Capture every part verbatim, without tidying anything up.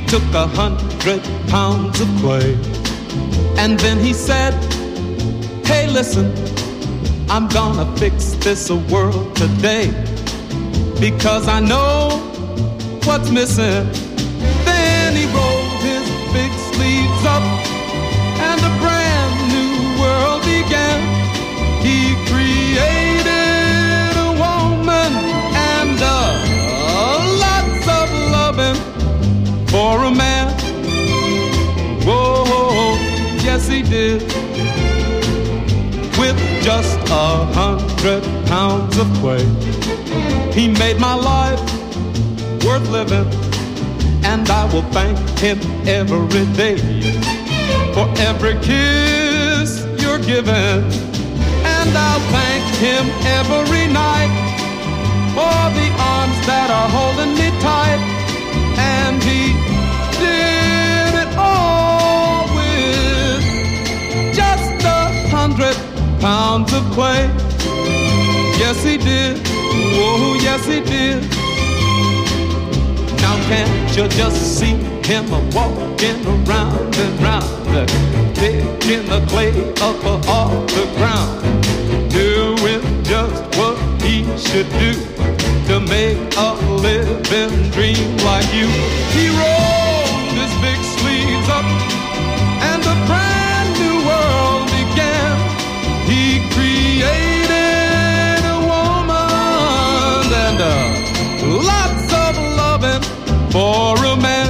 took a hundred pounds of clay. And then he said, hey, listen, I'm gonna fix this world today, because I know what's missing. Then he rolled his big sleeves up and a brand new world began. He created a woman and uh, lots of loving for a man. Whoa, yes he did. With just a hundred pounds of clay, he made my life worth living, and I will thank him every day for every kiss you're giving, and I'll thank him every night for the arms that are holding me tight. And he did it all with just a hundred pounds of clay. Yes he did, oh yes he did. Now can't you just see him walking around and round, picking the clay up off the ground, doing just what he should do to make a living dream like you. He rolled his big sleeves up and a brand new world began. He created a woman and uh, lots of loving for a man.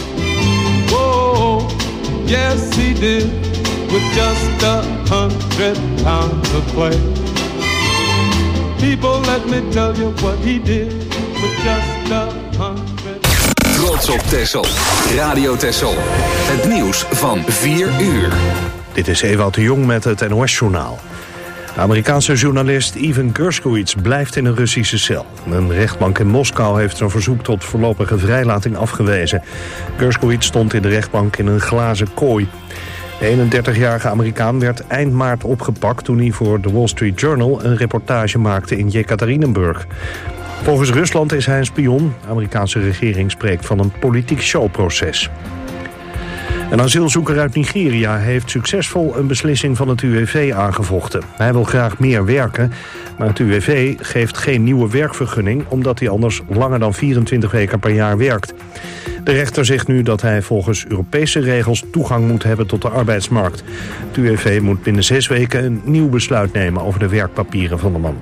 Whoa, yes he did, with just a hundred pounds of clay. People, let me tell you what he did with just a hundred. Trots op Texel. Radio Texel. Het nieuws van vier uur. Dit is Ewout de Jong met het N O S-journaal. De Amerikaanse journalist Ivan Gershkovich blijft in een Russische cel. Een rechtbank in Moskou heeft zijn verzoek tot voorlopige vrijlating afgewezen. Gershkovich stond in de rechtbank in een glazen kooi. De eenendertigjarige Amerikaan werd eind maart opgepakt toen hij voor de Wall Street Journal een reportage maakte in Jekaterinburg. Volgens Rusland is hij een spion. De Amerikaanse regering spreekt van een politiek showproces. Een asielzoeker uit Nigeria heeft succesvol een beslissing van het U W V aangevochten. Hij wil graag meer werken, maar het U W V geeft geen nieuwe werkvergunning, omdat hij anders langer dan vierentwintig weken per jaar werkt. De rechter zegt nu dat hij volgens Europese regels toegang moet hebben tot de arbeidsmarkt. Het U W V moet binnen zes weken een nieuw besluit nemen over de werkpapieren van de man.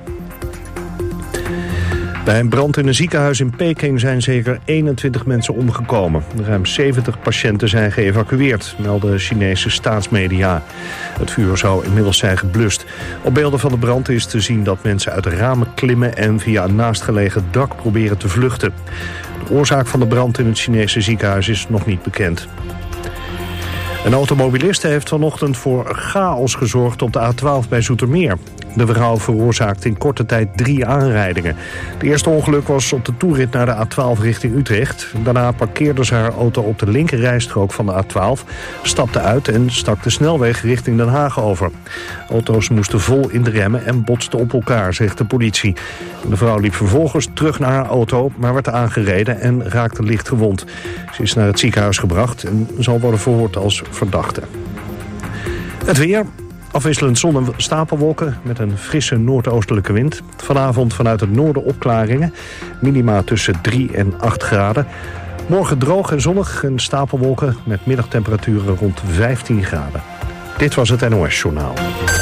Bij een brand in een ziekenhuis in Peking zijn zeker eenentwintig mensen omgekomen. Ruim zeventig patiënten zijn geëvacueerd, melden Chinese staatsmedia. Het vuur zou inmiddels zijn geblust. Op beelden van de brand is te zien dat mensen uit de ramen klimmen en via een naastgelegen dak proberen te vluchten. De oorzaak van de brand in het Chinese ziekenhuis is nog niet bekend. Een automobilist heeft vanochtend voor chaos gezorgd op de A twaalf bij Zoetermeer. De vrouw veroorzaakte in korte tijd drie aanrijdingen. Het eerste ongeluk was op de toerit naar de A twaalf richting Utrecht. Daarna parkeerde ze haar auto op de linkerrijstrook van de A twaalf, stapte uit en stak de snelweg richting Den Haag over. Auto's moesten vol in de remmen en botsten op elkaar, zegt de politie. De vrouw liep vervolgens terug naar haar auto, maar werd aangereden en raakte licht gewond. Ze is naar het ziekenhuis gebracht en zal worden verhoord als verdachte. Het weer. Afwisselend zon en stapelwolken met een frisse noordoostelijke wind. Vanavond vanuit het noorden opklaringen. Minima tussen drie en acht graden. Morgen droog en zonnig en stapelwolken met middagtemperaturen rond vijftien graden. Dit was het N O S-journaal.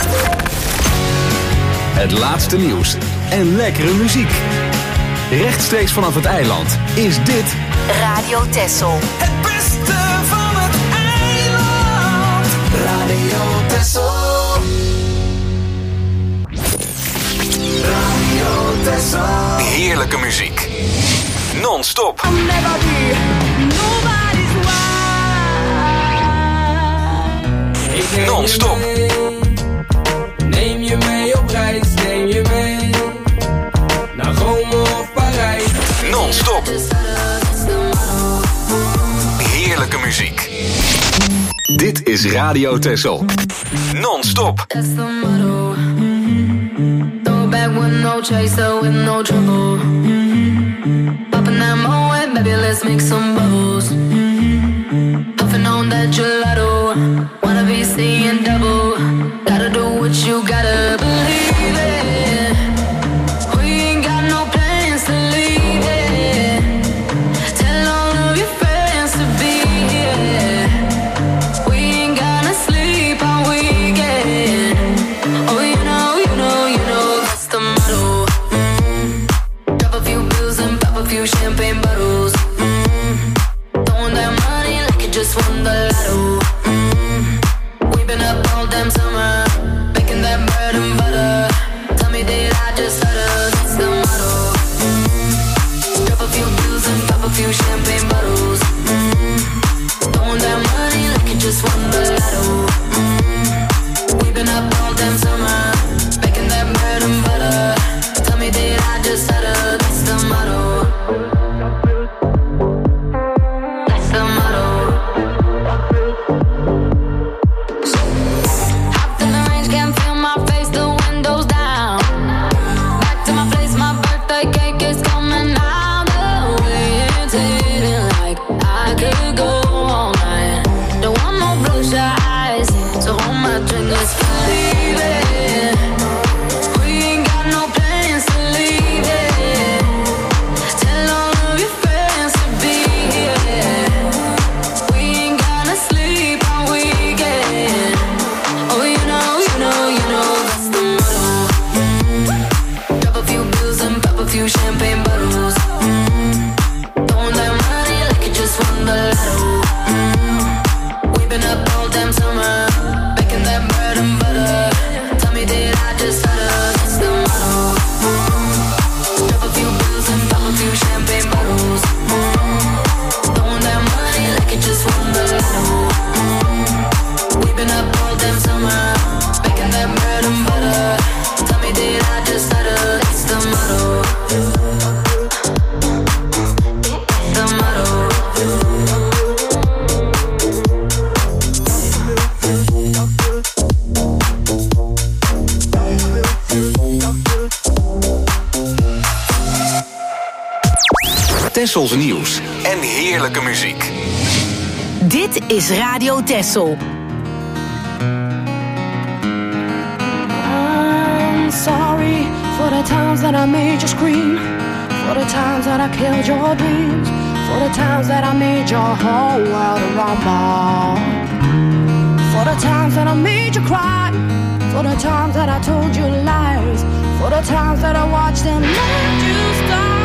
Het laatste nieuws en lekkere muziek. Rechtstreeks vanaf het eiland is dit Radio Texel. Het beste van het eiland. Radio Texel. Radio Texel. Heerlijke muziek. Non-stop. Non-stop. Neem je mee op reis, neem je mee naar Rome of Parijs. Non-stop. Heerlijke muziek. Dit is Radio Texel. Non-stop. That's the motto. Throw back with no chaser, with no trouble. Popping that moe, baby, let's make some bubbles. few champagne bottles. Mm-hmm. Throwing that money like you just won the lotto. Mm-hmm. We've been up all damn summer, making that bread and butter. Tell me did I just stutter? That's the motto. Mm-hmm. Drop a few bills and pop a few champagne bottles. Mm-hmm. Throwing that money like you just won the lotto. Mm-hmm. We've been up all damn summer, making that bread and butter. Tell me did I just stutter? That's the motto. That's the motto. Hopped in the range, can't feel my face, the windows down. Back to my place, my birthday cake is coming out. The way it's hitting like I could go all night. Don't want no bloodshot eyes, so hold my drink, let's leave it. We ain't got no plans to leave it. Tell all of your friends to be here. We ain't gonna sleep all weekend. Oh, you know, you know, you know, that's the motto. Mm-hmm. Drop a few bills and pop a few champagne bottles. Mm-hmm. Throwing that money like you just won the lotto. Mm-hmm. We've been up all damn summer, making that bread and butter. Tell me did I just stutter? That's the motto. Mm-hmm. Drop a few bills and pop a few champagne bottles. Mm-hmm. Throwing that money like you just won the lotto. Mm-hmm. We've been up all damn summer, making that bread and butter. Tell me did I just stutter? That's the motto. That's the motto. Tessels nieuws en heerlijke muziek. Dit is Radio Tessel. I'm sorry for the times that I made you scream, for the times that I killed your dreams, for the times that I made your whole world a rumble, for the times that I made you cry, for the times that I told you lies, for the times that I watched and let you stumble.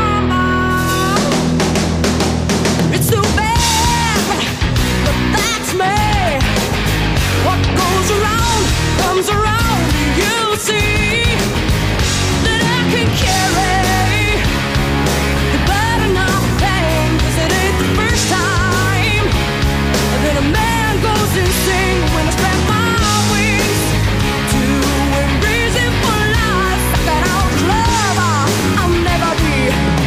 It's too bad, but that's me. What goes around comes around. You see that I can carry the burden of pain, 'cause it ain't the first time that a man goes insane. When I spread my wings to embrace it for life, like an outlaw, I'll never be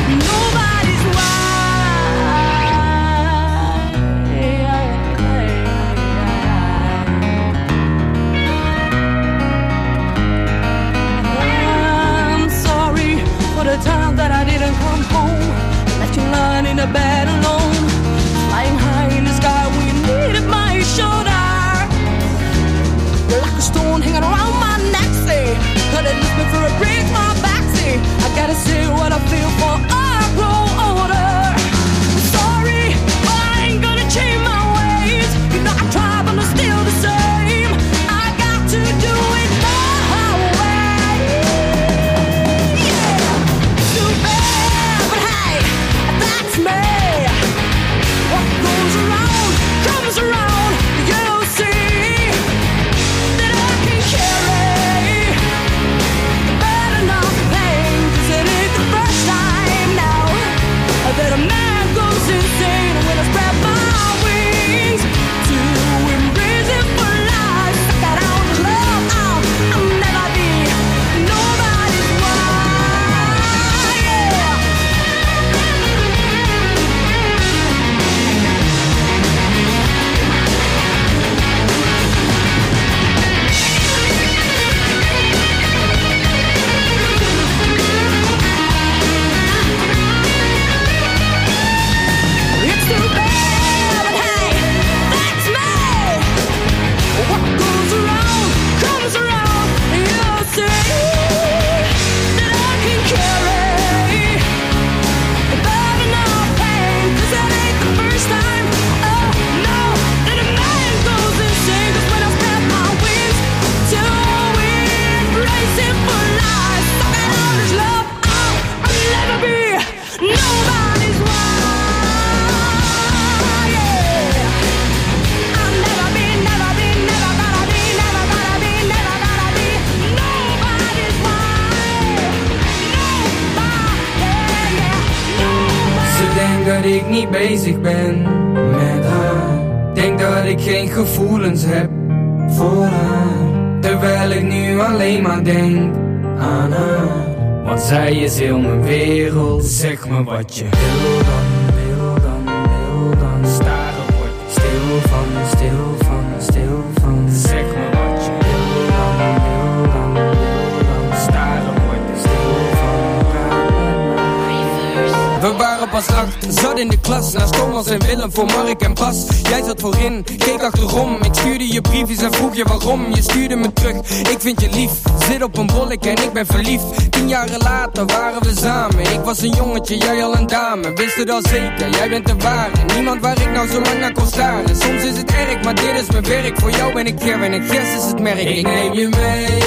dat ik niet bezig ben met haar. Denk dat ik geen gevoelens heb voor haar. Terwijl ik nu alleen maar denk aan haar. Want zij is heel mijn wereld. Zeg me wat je wil dan, wil dan, wil dan. Staren word je stil van, stil van, stil van. Zeg me wat je wil dan, wil dan, wil dan. Staren word je stil van, praat met mij. We waren pas acht, zat in de klas. Naast Thomas en Willem voor Mark en Bas. Jij zat voorin, keek achterom. Ik stuurde je briefjes en vroeg je waarom. Je stuurde me terug, ik vind je lief. Zit op een bollek en ik ben verliefd. Tien jaren later waren we samen. Ik was een jongetje, jij al een dame. Wist het al zeker, jij bent de ware. Niemand waar ik nou zo lang naar kon staren. Soms is het erg, maar dit is mijn werk. Voor jou ben ik Kevin en Gers is het merk. Ik neem je mee,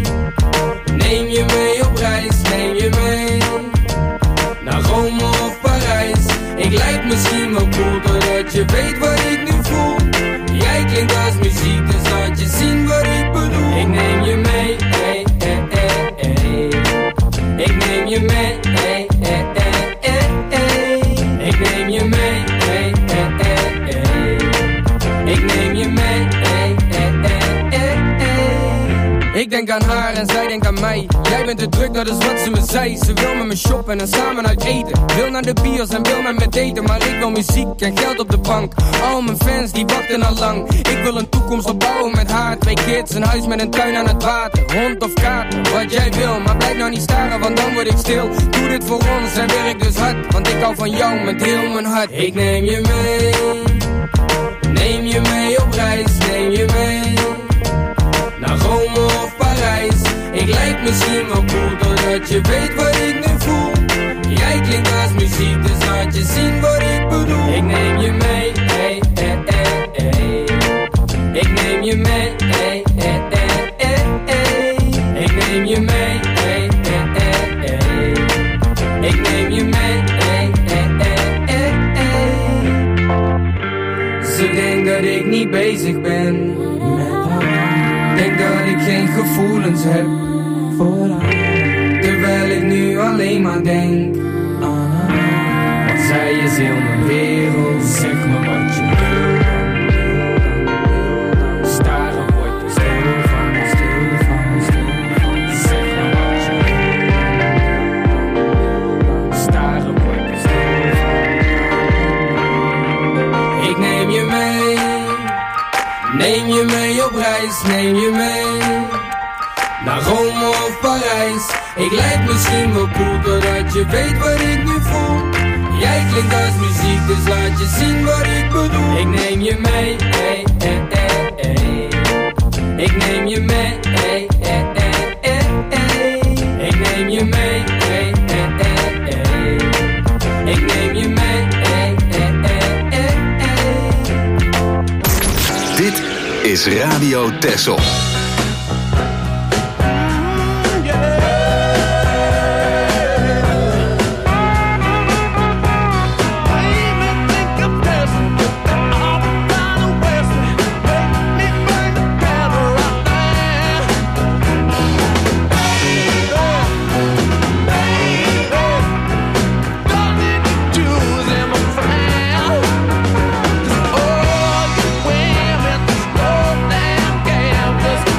neem je mee op reis. Neem je mee naar Rome of Parijs. Ik lijk misschien wel cool, doordat je weet wat ik nu voel. Jij klinkt als muziek, dus laat je zien wat ik bedoel. Ik neem je mee, hey, hey, hey, hey. Ik neem je mee, hey, hey, hey, hey, hey. Ik neem je mee, hey, hey, hey, hey. Ik neem je mee, hey, hey, hey, hey, hey. Ik denk aan haar en zij denkt aan mij. Jij bent te druk, dat is wat ze me zei. Ze wil met me shoppen en samen uit eten. Wil naar de bios en wil met me daten. Maar ik wil muziek en geld op de bank. Al mijn fans die wachten al lang. Ik wil een toekomst opbouwen met haar. Twee kids, een huis met een tuin aan het water. Hond of kater, wat jij wil. Maar blijf nou niet staren, want dan word ik stil. Doe dit voor ons en werk dus hard. Want ik hou van jou met heel mijn hart. Ik neem je mee, neem je mee op reis. Neem je mee naar Rome of Parijs. Ik lijk misschien wel cool, doordat je weet wat ik nu voel. Jij klinkt als muziek, dus laat je zien wat ik bedoel. Ik neem je mee, hey, hey, hey, hey. Ik neem je mee, hey, hey, hey, hey, hey. Ik neem je mee, hey, hey, hey, hey. Ik neem je mee, hey, hey, hey, hey, hey. Ze denkt dat ik niet bezig ben met haar. Denk dat ik geen gevoelens heb voor haar. Terwijl ik nu alleen maar denk aan haar. Want zij is heel mijn wereld. Zeg me wat je wil dan, wil dan, wil dan. Staren word je stil van, stil van, stil van. Zeg me wat je wil dan, wil dan. Staren word je stil van. Ik neem je mee, neem je mee op reis. Neem je mee naar Rome of Parijs. Ik lijk misschien wel cool, doordat je weet wat ik nu voel. Jij klinkt als muziek, dus laat je zien wat ik bedoel. Ik neem je mee, hey, hey, hey, hey. Ik neem je mee, hey, hey, hey, hey, hey. Ik neem je mee, hey, hey, hey, hey. Ik neem je mee, hey, hey, hey, hey, hey. Dit is Radio Texel. Oh, you women, slow down, gal, just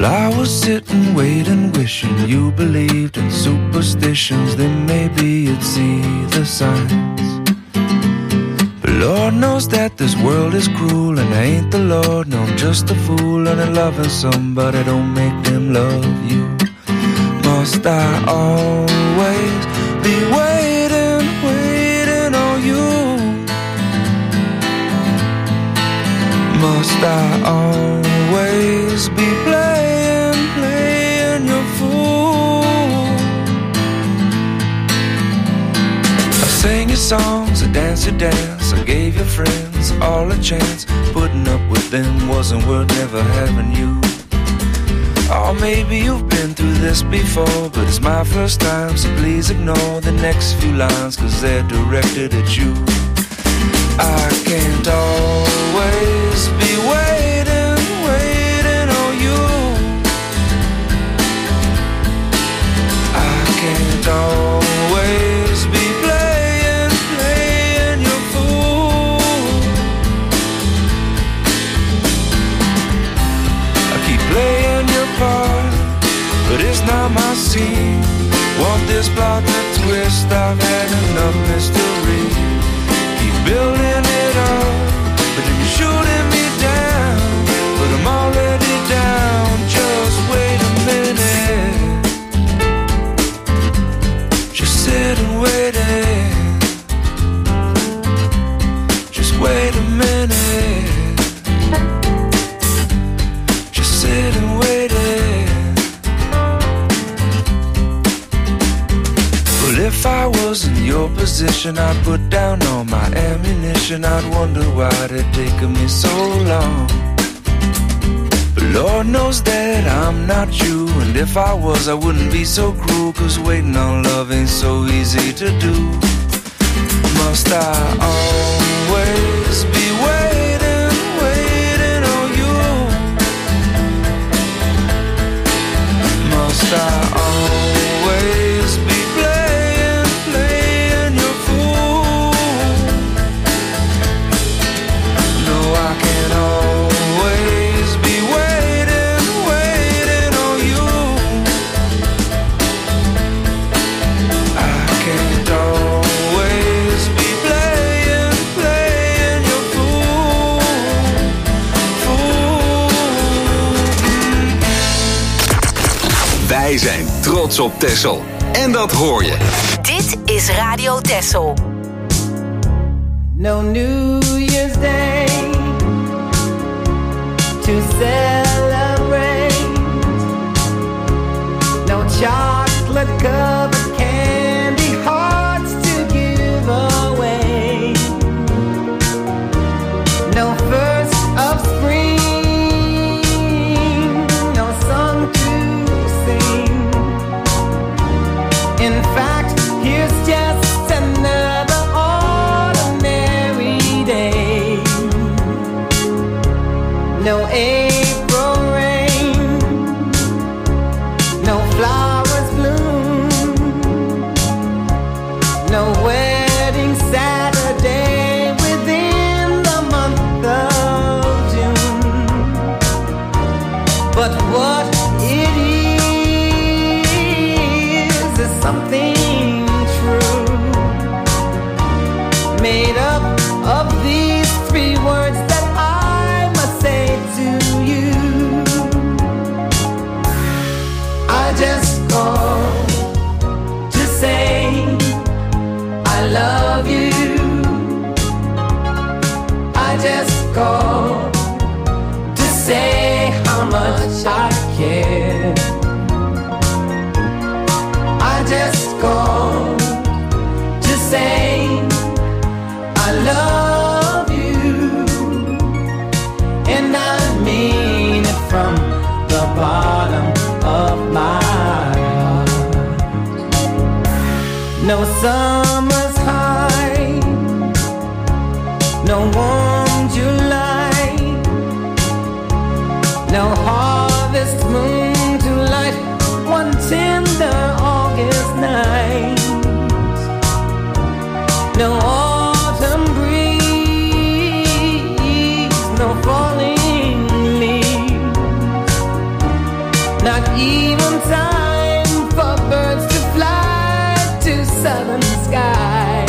Well, I was sitting, waiting, wishing you believed in superstitions. Then maybe you'd see the signs. But Lord knows that this world is cruel, and I ain't the Lord, no, I'm just a fool. And I'm loving somebody don't make them love you. Must I always be waiting, waiting on you? Must I always be playing, playing your fool? I sang your songs, I danced your dance, I gave your friends all a chance. Putting up with them wasn't worth never having you. Or maybe you've been through this before, but it's my first time, so please ignore the next few lines, cause they're directed at you. I can't always be waiting, waiting on you. I can't always be playing, playing your fool. I keep playing your part, but it's not my scene. Want this plot to twist, I've had enough mystery. Building it up, but then you're shooting me down. But I'm already down, just wait a minute. Just sit and wait it. Just wait a minute. Just sit and wait it. Well, if I was in your position, I'd put down all my ammunition. I'd wonder why it taken me so long. But Lord knows that I'm not you, and if I was, I wouldn't be so cruel, cause waiting on love ain't so easy to do. Must I always be waiting, waiting on you? Must I always be playing, playing your fool? No, I can't always be waiting, waiting on you. I can't always be playing, playing your fool, fool. Wij zijn trots op Texel. En dat hoor je. Dit is Radio Texel. No New Year's Day to celebrate. No chocolate covered candy hearts to give away. No first of spring, no song to sing. In fact, here's just another ordinary day. No April rain, no flowers bloom, no wedding Saturday within the month of June. But what it is is something true, made up of these three words that I must say to you. I just called to say I love you. I just called to say how much I care. I just called to say I love you, and I mean it from the bottom of my heart. No summer's high, no warm July, no harvest moon to light one tender August night. No autumn breeze, no falling leaves, not even time for birds to fly to southern sky.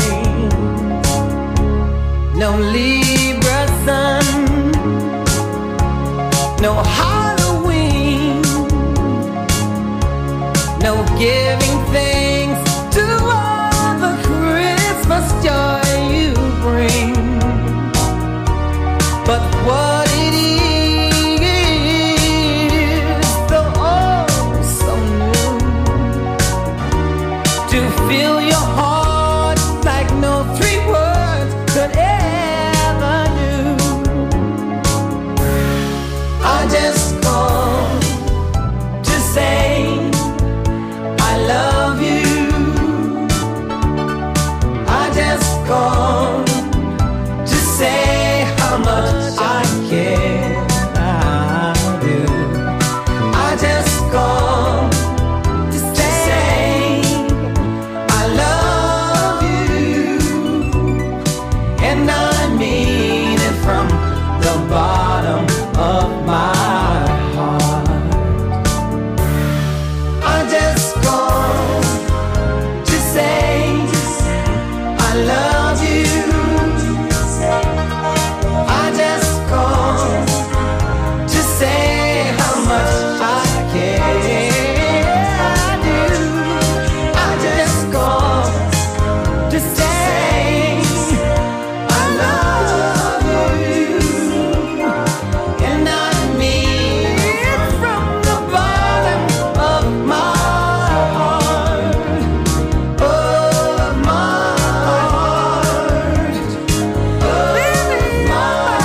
No Libra sun, no Halloween, no giving thanks to all the Christmas joy you bring. But what it is, so oh so new, to fill your heart like no three words could ever do. I just called to say I love you. I just called to say how much I care. I do. I just called to say I love you, and I mean it from the bottom of my heart. I just called to say I love you. I just called to say how much I care. I do. I just called to say I love you, and I mean it from the bottom of my heart, of my heart, of my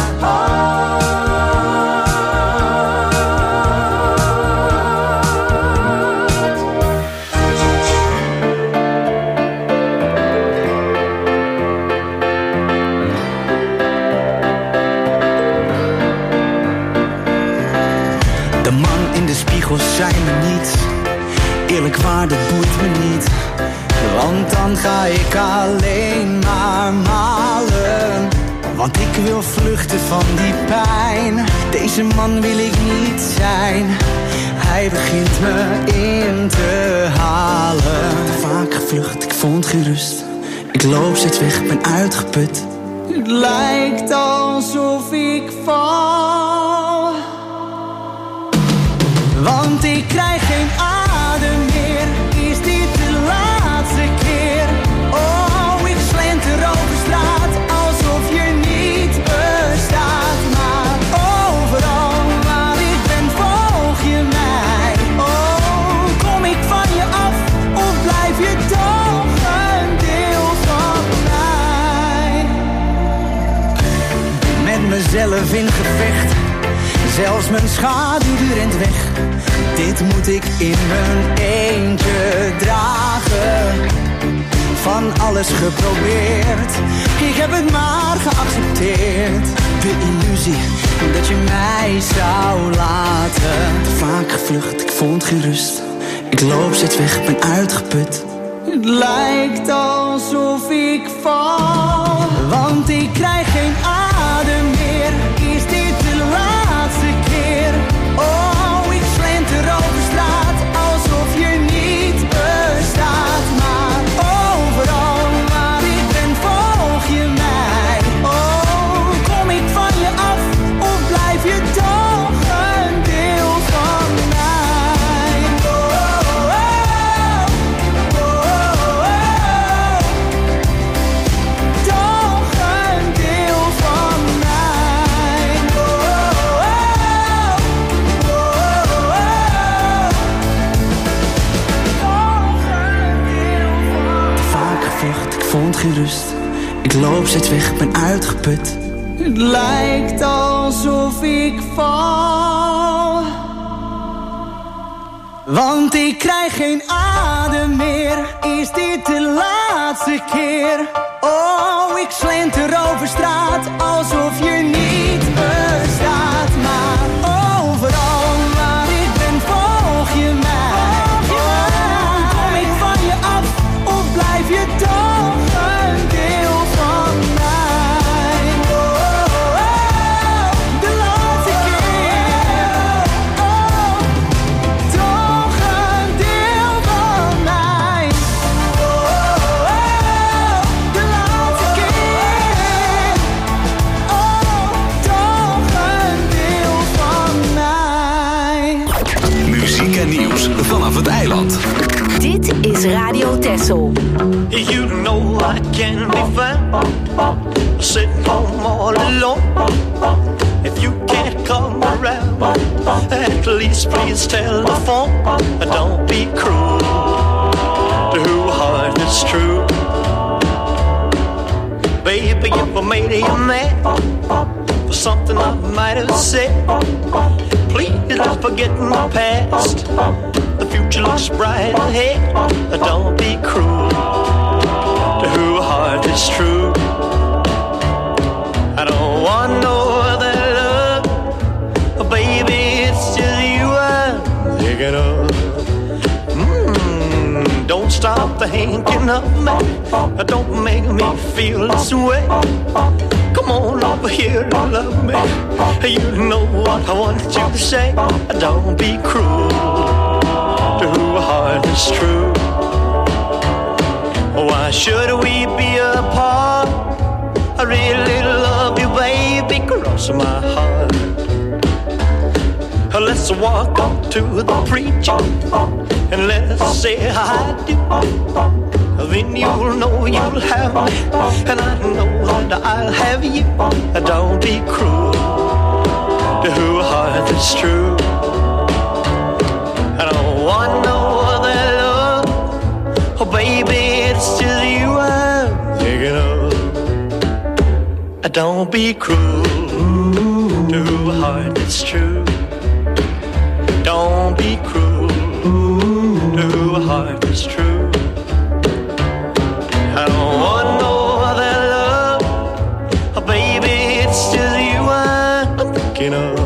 De man in de spiegel zei me niets. Eerlijk waar, dat boeit me niet. Want dan ga ik alleen maar malen. Want ik wil vluchten van die pijn. Deze man wil ik niet zijn. Hij begint me in te halen. Te vaak gevlucht, ik vond geen rust. Ik loop steeds weg, ben uitgeput. Het lijkt alsof ik val. Want ik krijg geen adem meer. Is dit de laatste keer? Oh, ik slenter over straat alsof je niet bestaat. Maar overal waar ik ben volg je mij. Oh, kom ik van je af of blijf je toch een deel van mij? Met mezelf in gevecht. Zelfs mijn schaduw die rent weg. Dit moet ik in mijn eentje dragen. Van alles geprobeerd. Ik heb het maar geaccepteerd. De illusie dat je mij zou laten. Te vaak gevlucht, ik vond geen rust. Ik loop steeds weg, ben uitgeput. Het lijkt alsof ik val. Want ik krijg geen adem meer. Is dit de laatste keer? Oh, ik slenter over straat alsof je niet bestaat. Maar overal waar ik ben volg je mij. Oh, kom ik van je af of blijf je toch een deel van mij? Oh, oh, oh, oh, oh. Toch een deel van mij. Oh, oh, oh, oh, oh. Toch een deel van. Te vaak gevlucht, ik vond geen rust. Ik loop steeds weg, ben uitgeput. Het lijkt alsof ik val. Want ik krijg geen adem meer. Is dit de laatste keer? Oh, ik slenter over straat alsof je niet bestaat. Maar overal waar ik ben volg je mij. Oh, kom ik van je af of blijf je toch een deel van mij? Oh, oh, oh, de laatste keer. Oh, toch en nieuws vanaf het eiland. Dit is Radio Texel. You know I can be found sitting home all alone. If you can't come around, at least please tell the phone. Don't be cruel to who heart is true. Baby, if I made you mad for something I might have said, please don't forget my past. The future looks bright ahead. Don't be cruel to who heart is true. I don't want no other love, baby, it's just you I'm thinking of. Mm, don't stop thinking of me. Don't make me feel this way. Come on over here and love me. You know what I want you to say. Don't be cruel to who heart is true. Why should we be apart? I really love you, baby, cross my heart. Let's walk up to the preacher and let's say I do. Then you'll know you'll have me, and I know that I'll have you. Don't be cruel to who heart is true. I don't want no other love, oh baby, it's just you I'm thinking of. Don't be cruel to who heart is true. Don't be cruel to who heart is true. I don't want no other love, oh baby, it's just you I'm thinking of.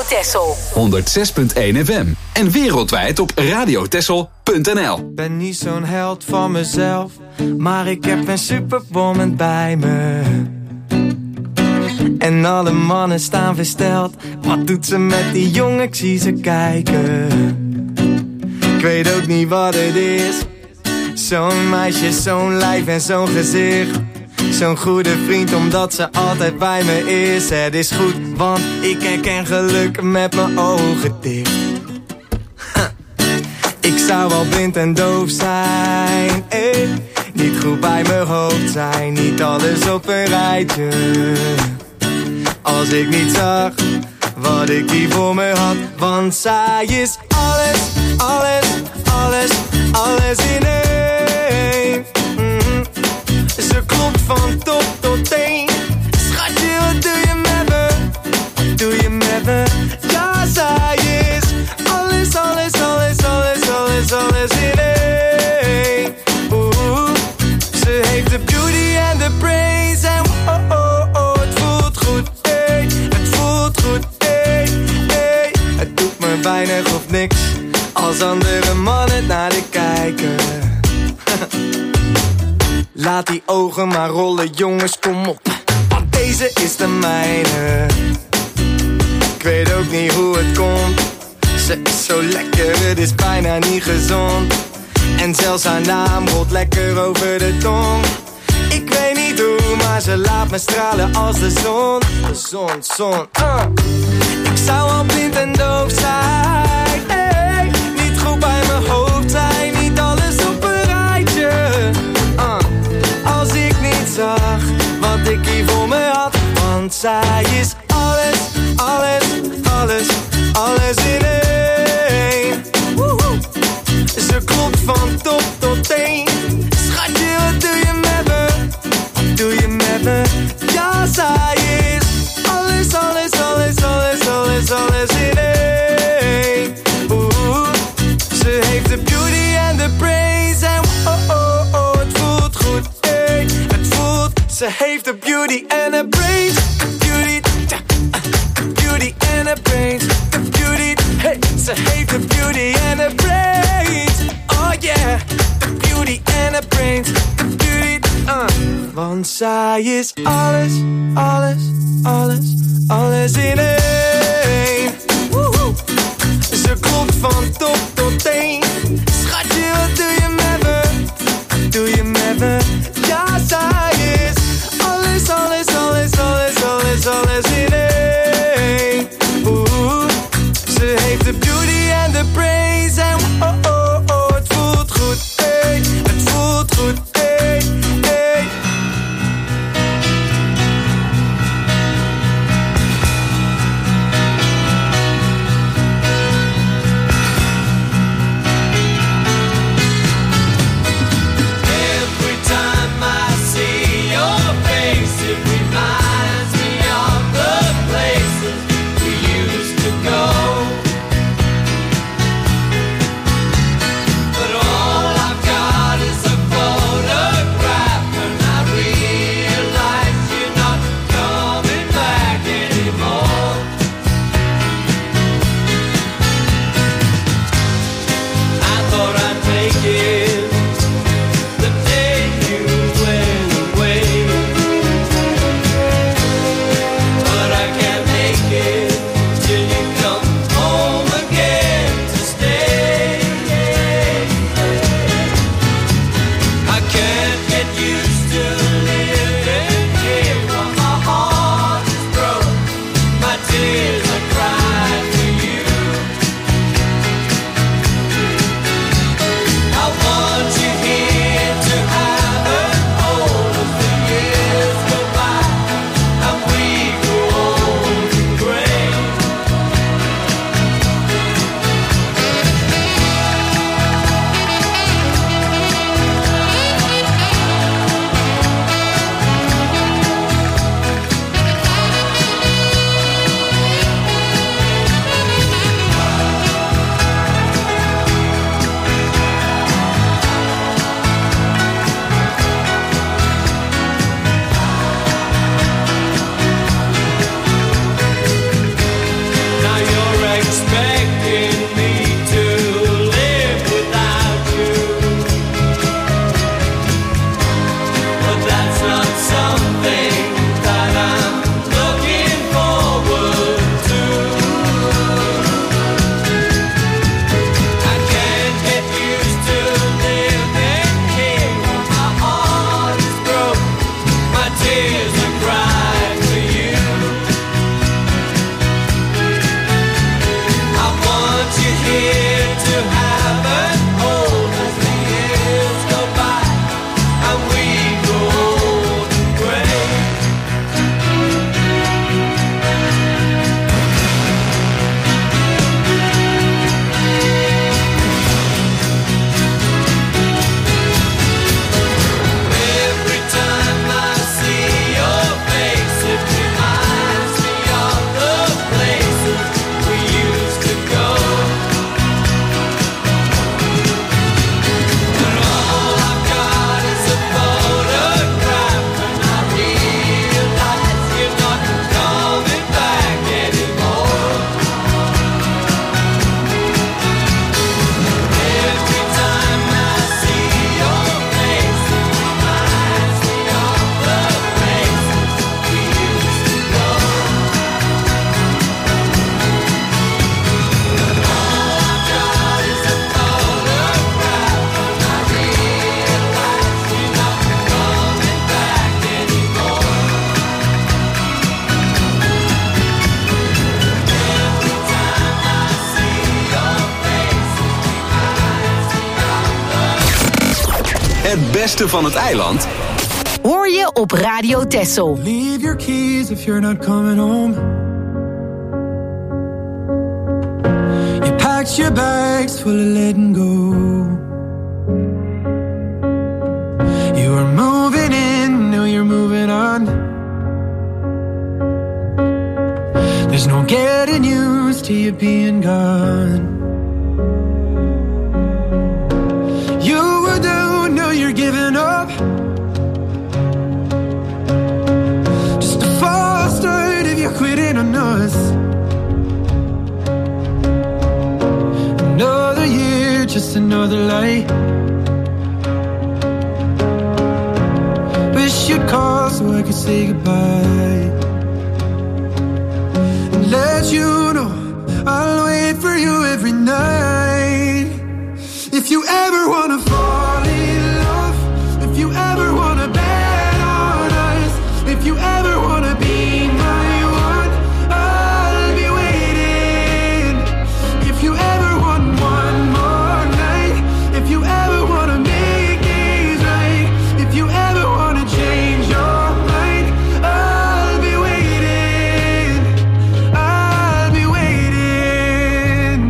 Texel. honderdzes komma één F M. En wereldwijd op radiotexel punt n l. Ik ben niet zo'n held van mezelf, maar ik heb een superwoman bij me. En alle mannen staan versteld. Wat doet ze met die jongen? Ik zie ze kijken. Ik weet ook niet wat het is. Zo'n meisje, zo'n lijf en zo'n gezicht. Zo'n goede vriend omdat ze altijd bij me is. Het is goed, want ik herken geluk met mijn ogen dicht. Ik zou wel blind en doof zijn, eh. Niet goed bij mijn hoofd zijn, niet alles op een rijtje. Als ik niet zag wat ik hier voor me had. Want zij is alles, alles, alles, alles in één. Mm-hmm. Ze klopt van top tot teen. Schatje, wat doe je met me? Wat doe je met me? Ja, zij is alles, alles, alles, alles, alles, alles in één. Oeh, ze heeft de beauty en de brains. En oh, oh, oh, het voelt goed, ey. Het voelt goed, ey, ey. Het doet me weinig of niks als andere mannen naar de kijken. Laat die ogen maar rollen, jongens, kom op. Want deze is de mijne. Ik weet ook niet hoe het komt. Ze is zo lekker, het is bijna niet gezond. En zelfs haar naam rolt lekker over de tong. Ik weet niet hoe, maar ze laat me stralen als de zon. De zon, zon, uh. Ik zou al blind en doof zijn, hey. Niet goed bij mijn hoofd zijn, niet alles op een rijtje, uh. Als ik niet zag wat ik hier voor me had. Want zij is alles, alles, alles, alles in één. Woehoe. Ze klopt van top tot teen. Schatje, wat doe je met me? Wat doe je met me? Ja, zij is alles, alles, alles, alles, alles, alles in één. Oeh, ze heeft de beauty en de brains. En oh, oh, oh, het voelt goed, ey. Het voelt, ze heeft de beauty en de brains. Beauty, tja, uh, beauty en de brains. De beauty, hey, ze heeft de beauty en de brains. Oh yeah, the beauty and the brains, the beauty, uh. Want zij is alles, alles, alles, alles in één. Woehoe. Ze klopt van top tot teen. Schatje, wat doe je met me? Wat doe je met me? Ja, zij is alles, alles, alles, alles, alles, alles in één. Woehoe. Ze heeft de beauty and the brains en oh, oh, oh, het voelt goed, ey. Het voelt goed, ey, ey. beste van het eiland hoor je op Radio Texel. Leave your keys if you're not coming home. You packed your bags full of letting go. You were moving in, now you're moving on. There's no getting used to you being gone. You were down, now you're giving up. Just a false start if you're quitting on us. Another year, just another lie. Wish you'd call so I could say goodbye. And let you know I'll wait for you every night. If you ever wanna fall in love, if you ever wanna bet on us, if you ever wanna be my one, I'll be waiting. If you ever want one more night, if you ever wanna make things right, if you ever wanna change your mind, I'll be waiting. I'll be waiting.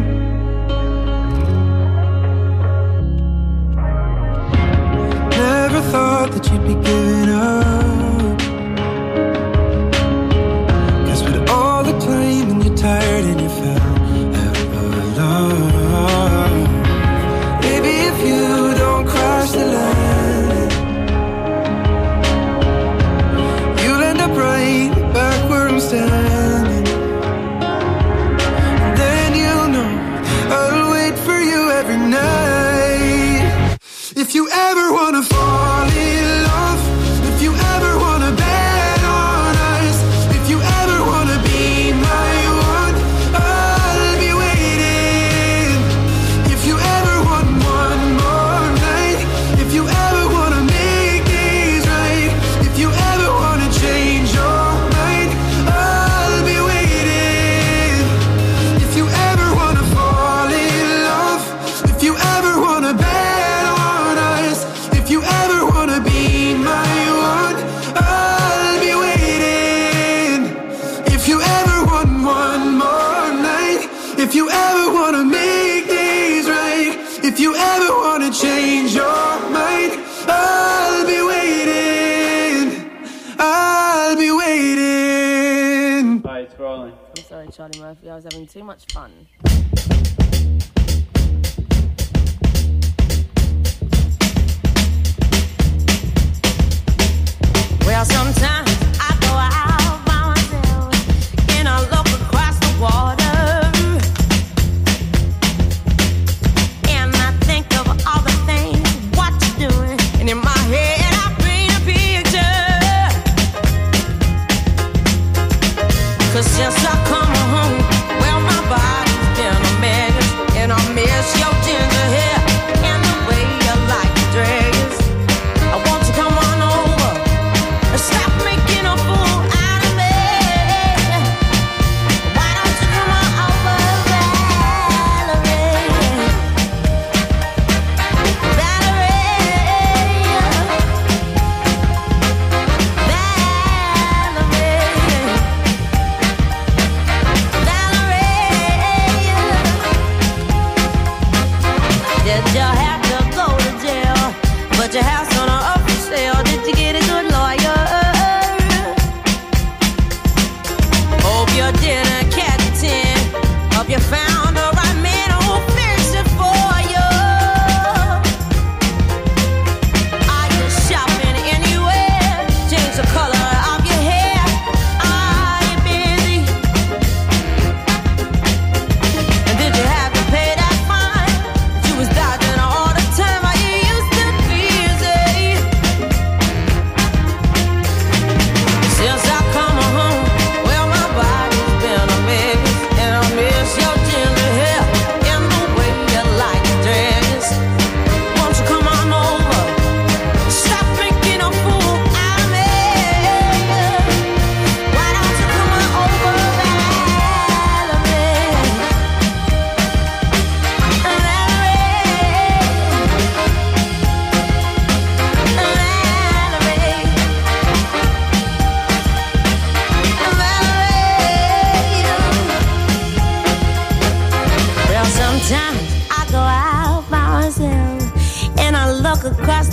Never thought that you'd be giving up. 'Cause with all the time and you're tired and you fell out of love. Maybe if you don't cross the line, you'll end up right back where I'm standing. And then you'll know I'll wait for you every night. If you ever wanna fall in love, if you ever wanna bet on us, if you ever wanna be my one, I'll be waiting. If you ever want one more night, if you ever wanna make things right, if you ever wanna change your mind, I'll be waiting. If you ever wanna fall in love, if you ever wanna bet on us, if you ever wanna be my one, I'll be waiting. If you ever want one more night, if you ever wanna make things right, if you ever wanna change your mind, I'll be waiting. I'll be waiting. Hi, it's rolling. I'm sorry, Charlie Murphy. I was having too much fun. Well, sometimes I go out by myself and I look across the water, and I think of all the things what you're doing, and in my head I paint a picture. 'Cause since I come home, well, my body's been a mess, and I miss your ginger hair and the way you like to dress. I want you to come on over. Stop making a fool out of me. Why don't you come on over, Valerie? Valerie, Valerie.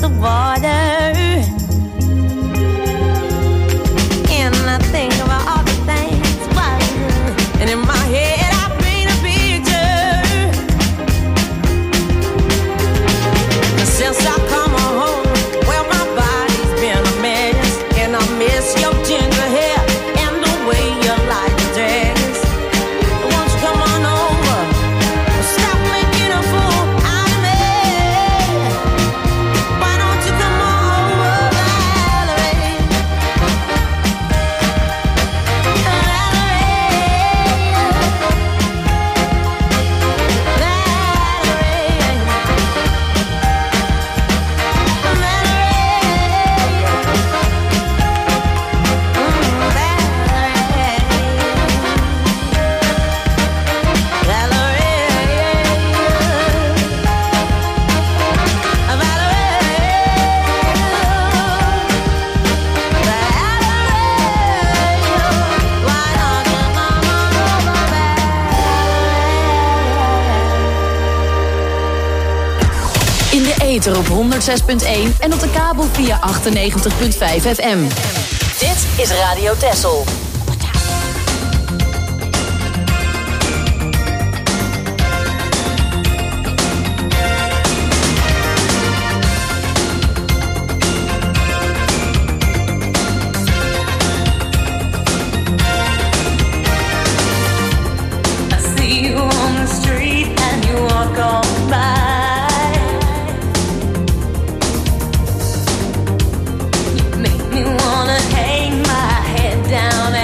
the water. And I think about all the things about you. And in my head I paint a picture. And since I come home, well my body's been a mess. And I miss your ginger hair and the way you like to dress. Won't you come on over? Stop making a fool out of me. Why don't you come on over, Valerie? In de ether op honderd zes punt één en op de kabel via achtennegentig punt vijf F M. Dit is Radio Texel. I see you on the street and you walk on by. Make me wanna hang my head down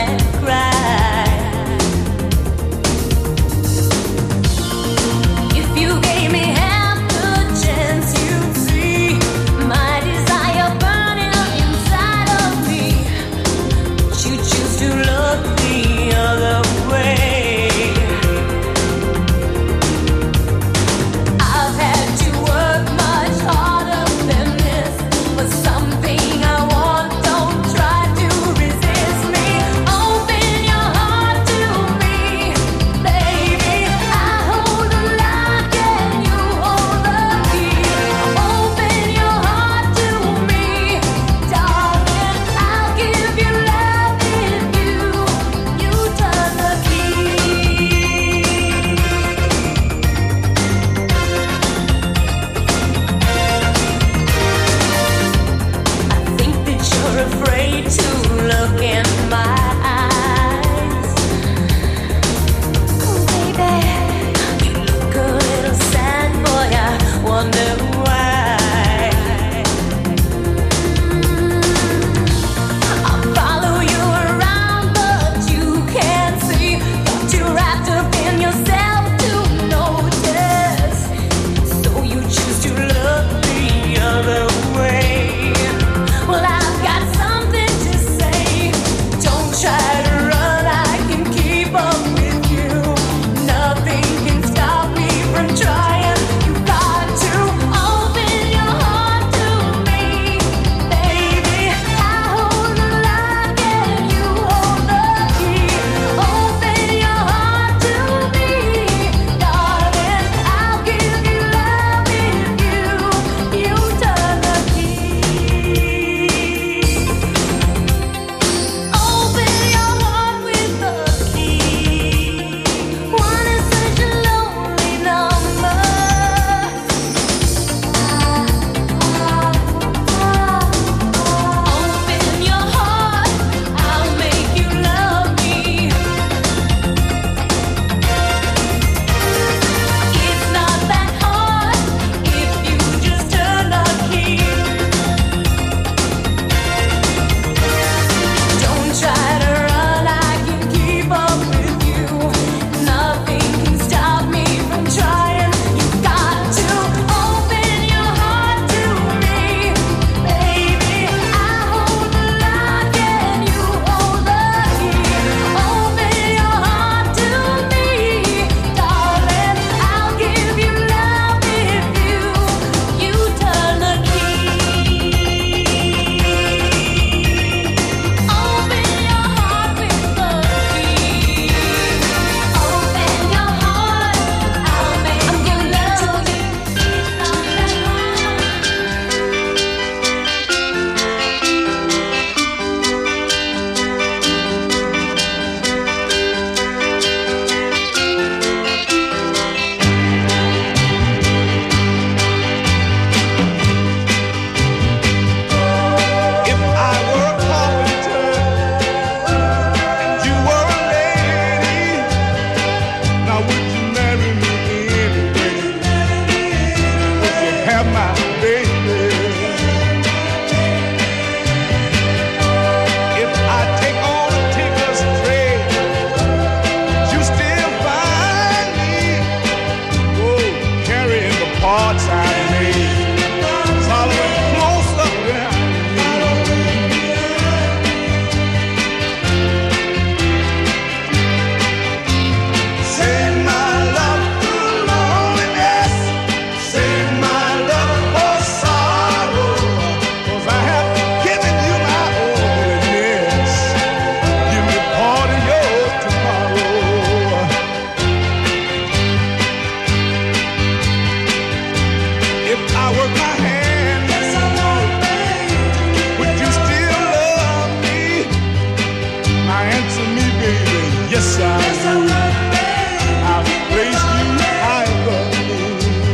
Yes, I will. I'll place you high above me.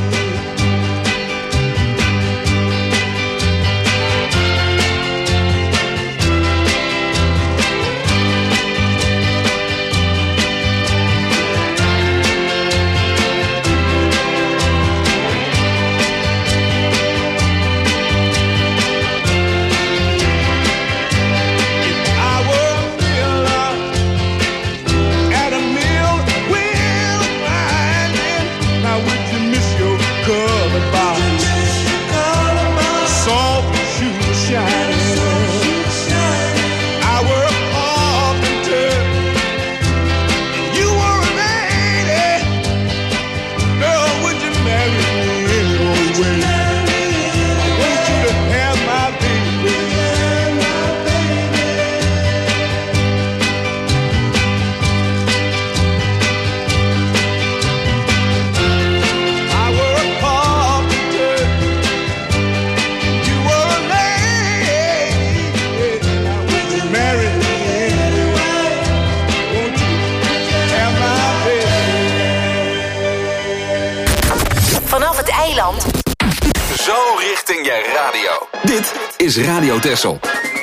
Zo richting je radio. Dit is Radio Texel.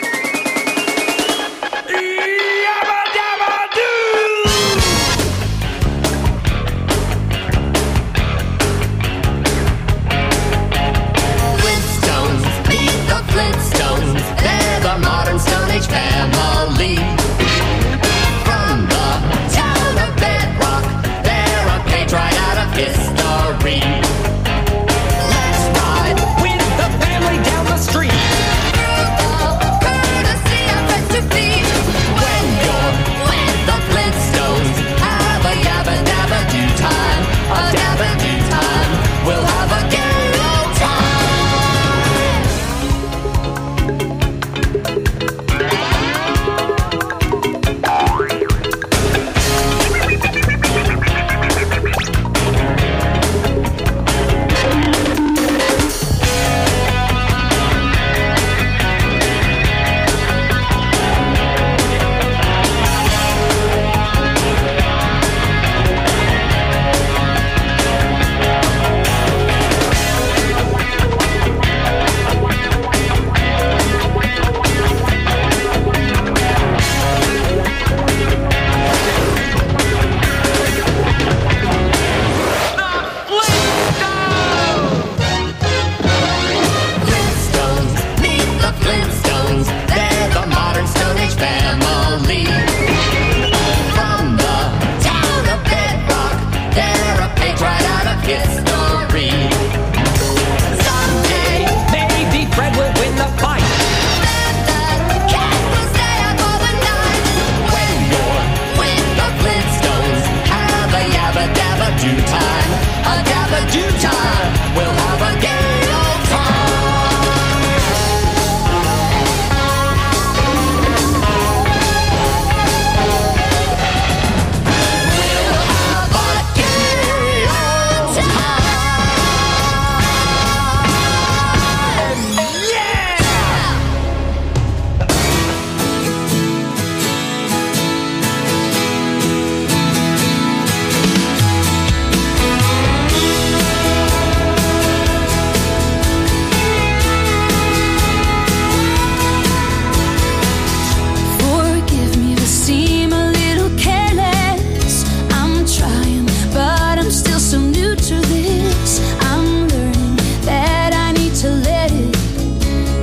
Flintstones, meet the Flintstones. They're the modern Stone Age family. From the town of Bedrock, they're a page right out of history. Down the street, courtesy of Mister Feet. When you're with the Flintstones, have a yabba dabba do time, a dabba do time. We'll have a gay old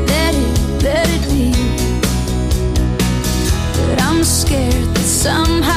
somehow